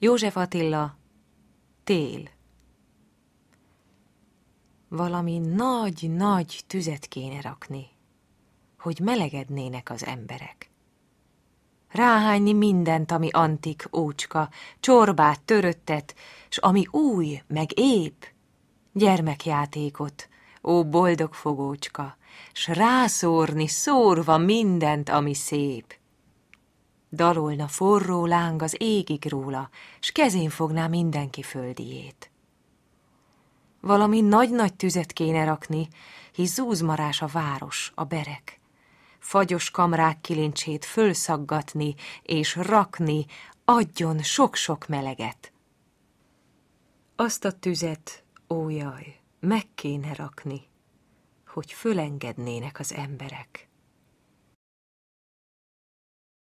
József Attila, tél. Valami nagy-nagy tüzet kéne rakni, hogy melegednének az emberek. Ráhányni mindent, ami antik, ócska, csorbát, töröttet, s ami új, meg ép, gyermekjátékot, ó boldog fogócska, s rászórni szórva mindent, ami szép. Dalolna forró láng az égig róla, s kezén fogná mindenki földiét. Valami nagy-nagy tüzet kéne rakni, hisz zúzmarás a város, a berek. Fagyos kamrák kilincsét fölszaggatni és rakni, adjon sok-sok meleget. Azt a tüzet, ó jaj, meg kéne rakni, hogy fölengednének az emberek.